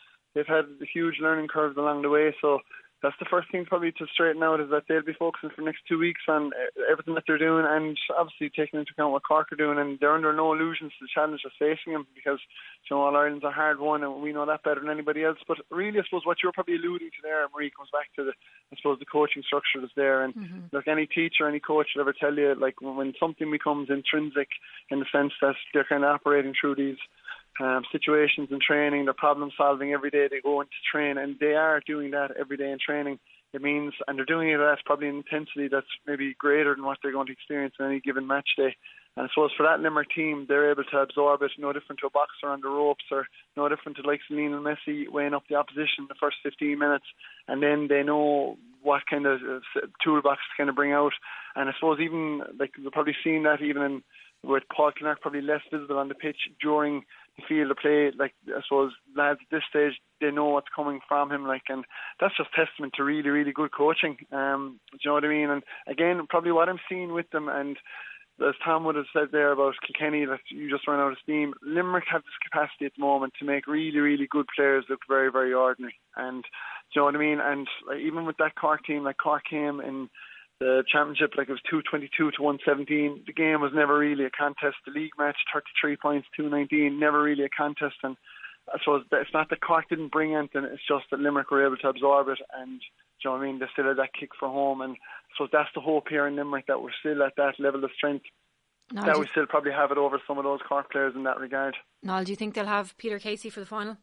had huge learning curves along the way, so that's the first thing probably to straighten out, is that they'll be focusing for the next 2 weeks on everything that they're doing, and obviously taking into account what Cork are doing, and they're under no illusions to the challenge that's facing them, because, you know, All-Ireland's a hard one and we know that better than anybody else. But really, I suppose what you're probably alluding to there, Marie, comes back to the coaching structure that's there. And look, any teacher, any coach will ever tell you, like, when something becomes intrinsic in the sense that they're kind of operating through these situations in training, they're problem solving every day they go into train, and they are doing that every day in training. It means, and they're doing it at probably an intensity that's maybe greater than what they're going to experience on any given match day. And I suppose for that Limerick team, they're able to absorb it, no different to a boxer on the ropes, or no different to like Lionel Messi weighing up the opposition in the first 15 minutes, and then they know what kind of toolbox to kind of bring out. And I suppose even, like, we've probably seen that even in with Paul Kinnerk probably less visible on the pitch during the field of play. Like, I suppose lads at this stage, they know what's coming from him, like, and that's just testament to really, really good coaching. Do you know what I mean? And again, probably what I'm seeing with them, and as Tom would have said there about Kilkenny, that you just run out of steam, Limerick have this capacity at the moment to make really, really good players look very, very ordinary. And do you know what I mean? And like, even with that Cork team, like Cork came in the championship, like it was 222 to 117. The game was never really a contest. The league match, 33 points, 219, never really a contest. And I suppose it's not that Cork didn't bring anything, it's just that Limerick were able to absorb it, and do you know what I mean, they still had that kick for home. And so that's the hope here in Limerick, that we're still at that level of strength, that we still probably have it over some of those Cork players in that regard. Noel, do you think they'll have Peter Casey for the final?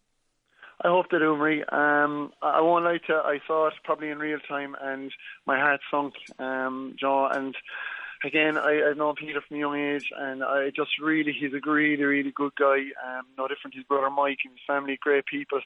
I hope they do, Marie. I won't lie to you, I saw it probably in real time and my heart sunk, Joe. And again, I've known Peter from a young age, and I just really, he's a really, really good guy. No different to his brother Mike and his family, great people.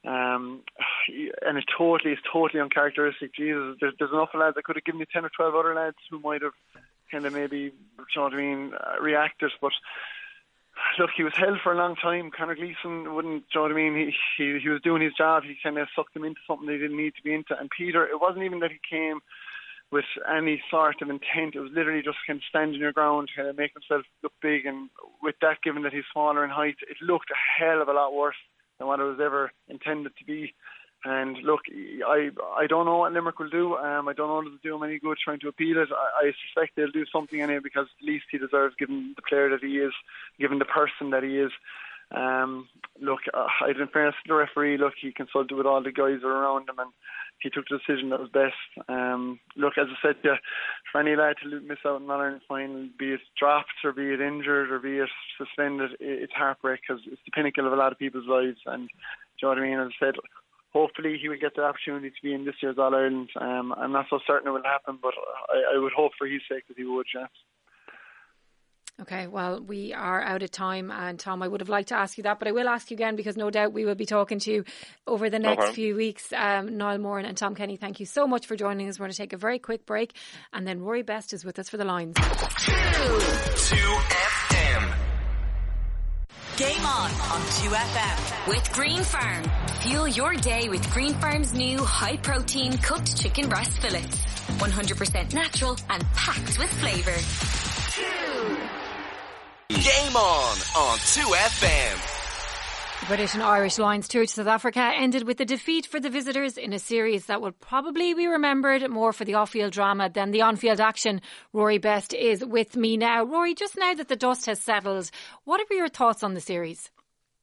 And it's totally uncharacteristic. Jesus, there's enough lads. I could have given you 10 or 12 other lads who might have kind of maybe, you know what I mean, reacted, but Look, he was held for a long time. Conor Gleeson wouldn't, do you know what I mean? He was doing his job. He kind of sucked him into something they didn't need to be into. And Peter, it wasn't even that he came with any sort of intent. It was literally just kind of standing your ground, kind of making himself look big. And with that, given that he's smaller in height, it looked a hell of a lot worse than what it was ever intended to be. And look, I don't know what Limerick will do. I don't know if it'll do him any good trying to appeal it. I suspect they'll do something anyway, because at least he deserves, given the player that he is, given the person that he is. Look, in fairness to the referee, look, he consulted with all the guys around him and he took the decision that was best. Look, as I said, for any lad to miss out on an All-Ireland final, be it dropped or be it injured or be it suspended, it's heartbreak, because it's the pinnacle of a lot of people's lives. And do you know what I mean? As I said, hopefully he will get the opportunity to be in this year's All-Ireland. I'm not so certain it will happen, but I would hope for his sake that he would, yeah. Okay, well, we are out of time, and Tom, I would have liked to ask you that, but I will ask you again, because no doubt we will be talking to you over the next few weeks. Niall Moran and Tom Kenny, thank you so much for joining us. We're going to take a very quick break, and then Rory Best is with us for the lines. 2FM. Game on 2FM. With Green Farm. Fuel your day with Green Farm's new high-protein cooked chicken breast fillets. 100% natural and packed with flavour. Game on 2FM. The British and Irish Lions tour to South Africa ended with a defeat for the visitors in a series that will probably be remembered more for the off-field drama than the on-field action. Rory Best is with me now. Rory, just now that the dust has settled, what are your thoughts on the series?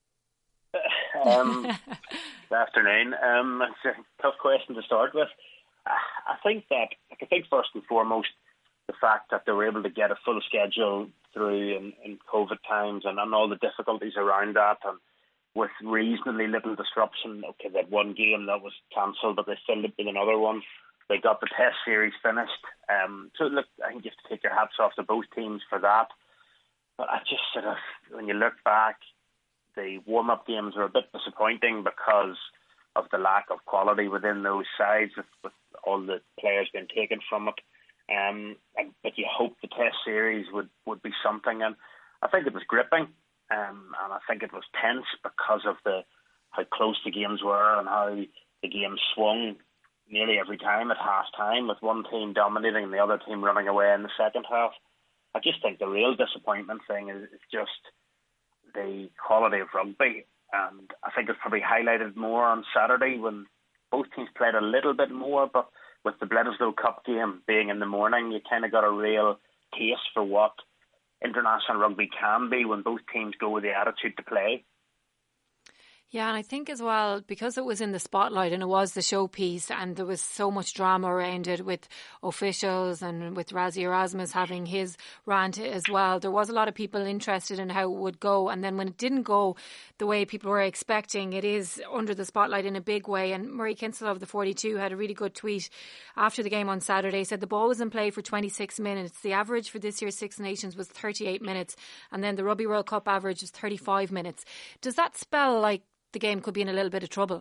Good afternoon. It's a tough question to start with. I think first and foremost, the fact that they were able to get a full schedule through in COVID times and all the difficulties around that, and with reasonably little disruption. Okay, they had one game that was cancelled, but they filled it with another one. They got the test series finished. So look, I think you have to take your hats off to both teams for that. But I just sort of, when you look back, the warm-up games were a bit disappointing because of the lack of quality within those sides, with all the players being taken from it. But you hope the test series would be something, and I think it was gripping, and I think it was tense because of how close the games were and how the game swung nearly every time at half time, with one team dominating and the other team running away in the second half. I just think the real disappointment thing is just the quality of rugby, and I think it's probably highlighted more on Saturday when both teams played a little bit more, but with the Bledisloe Cup game being in the morning, you kind of got a real taste for what international rugby can be when both teams go with the attitude to play. Yeah, and I think as well, because it was in the spotlight and it was the showpiece, and there was so much drama around it with officials and with Rassie Erasmus having his rant as well, there was a lot of people interested in how it would go. And then when it didn't go the way people were expecting, it is under the spotlight in a big way. And Murray Kinsella of the 42 had a really good tweet after the game on Saturday. He said the ball was in play for 26 minutes. The average for this year's Six Nations was 38 minutes. And then the Rugby World Cup average is 35 minutes. Does that spell like the game could be in a little bit of trouble?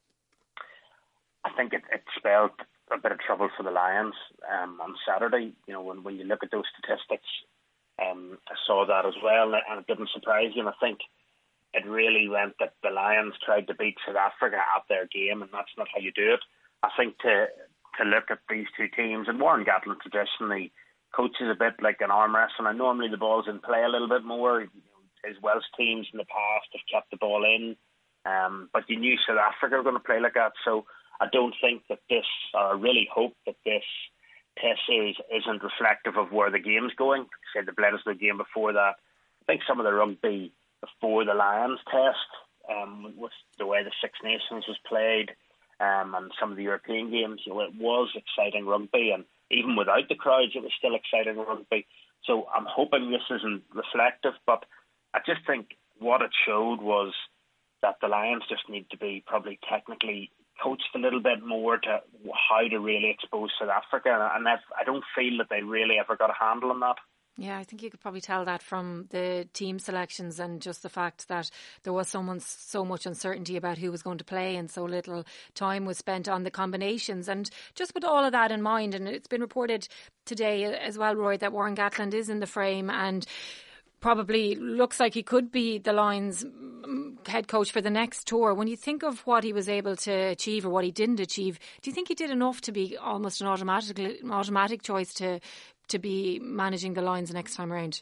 I think it spelled a bit of trouble for the Lions on Saturday. You know, when you look at those statistics, I saw that as well, and it didn't surprise you. And I think it really went that the Lions tried to beat South Africa at their game, and that's not how you do it. I think to look at these two teams, and Warren Gatland traditionally coaches a bit like an arm wrestle, and normally the ball's in play a little bit more. You know, his Welsh teams in the past have kept the ball in. But you knew South Africa were going to play like that, so I don't think that this, or I really hope that this test series isn't reflective of where the game's going. Say the Bledisloe game before that, I think some of the rugby before the Lions test, with the way the Six Nations was played, and some of the European games, you know, it was exciting rugby, and even without the crowds, it was still exciting rugby. So I'm hoping this isn't reflective, but I just think what it showed was that the Lions just need to be probably technically coached a little bit more to how to really expose South Africa, and I don't feel that they really ever got a handle on that. Yeah, I think you could probably tell that from the team selections and just the fact that there was so much uncertainty about who was going to play, and so little time was spent on the combinations. And just with all of that in mind, and it's been reported today as well, Roy, that Warren Gatland is in the frame, and probably looks like he could be the Lions head coach for the next tour. When you think of what he was able to achieve or what he didn't achieve, do you think he did enough to be almost an automatic choice to be managing the Lions the next time around?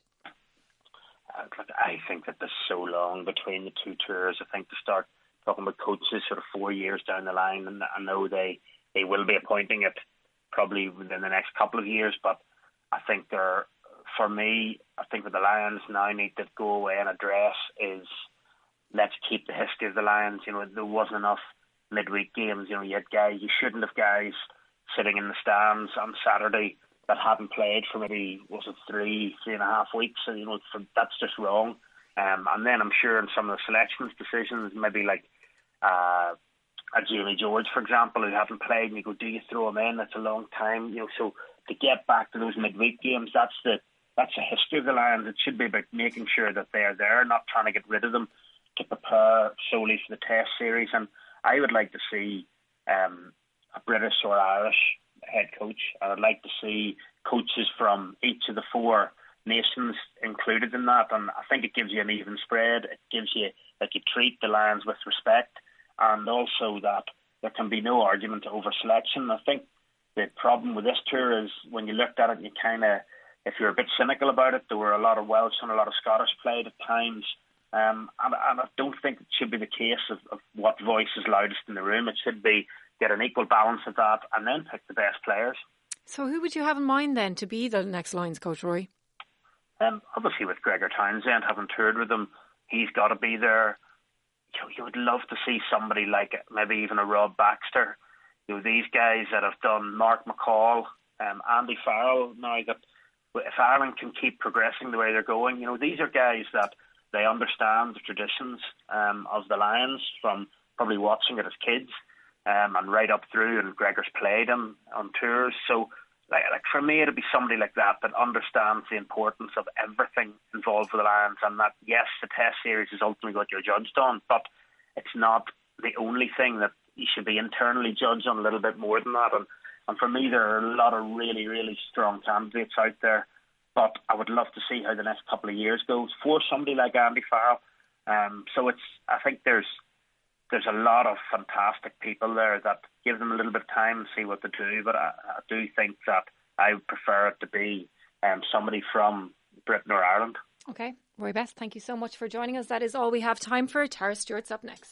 I think that there's so long between the two tours. I think to start talking about coaches sort of 4 years down the line, and I know they will be appointing it probably within the next couple of years, but I think for me, I think what the Lions now need to go away and address is, let's keep the history of the Lions. You know, there wasn't enough midweek games. You know, you shouldn't have guys sitting in the stands on Saturday that hadn't played for maybe, was it 3.5 weeks? So, you know, that's just wrong. And then I'm sure in some of the selections decisions, maybe like a Jamie George, for example, who haven't played, and you go, do you throw him in? That's a long time. You know, so to get back to those midweek games, that's the history of the Lions. It should be about making sure that they are there, not trying to get rid of them to prepare solely for the Test series. And I would like to see a British or Irish head coach. I would like to see coaches from each of the 4 nations included in that, and I think it gives you an even spread. It gives you that you treat the Lions with respect, and also that there can be no argument over selection. I think the problem with this tour is when you looked at it, you kind of, if you're a bit cynical about it, there were a lot of Welsh and a lot of Scottish played at times, and I don't think it should be the case of what voice is loudest in the room. It should be get an equal balance of that and then pick the best players. So who would you have in mind then to be the next Lions coach, Rory? Obviously with Gregor Townsend, having toured with him, he's got to be there. You would love to see somebody like maybe even a Rob Baxter. You know, these guys that have done, Mark McCall, Andy Farrell, now that if Ireland can keep progressing the way they're going, you know, these are guys that they understand the traditions of the Lions from probably watching it as kids and right up through, and Gregor's played him on tours. So like for me, it'd be somebody like that understands the importance of everything involved with the Lions, and that, yes, the Test series is ultimately what you're judged on, but it's not the only thing that you should be internally judged on, a little bit more than that. And for me, there are a lot of really, really strong candidates out there, but I would love to see how the next couple of years goes for somebody like Andy Farrell. So I think there's a lot of fantastic people there that give them a little bit of time and see what they do. But I do think that I would prefer it to be somebody from Britain or Ireland. Okay, Rory Best, thank you so much for joining us. That is all we have time for. Tara Stewart's up next.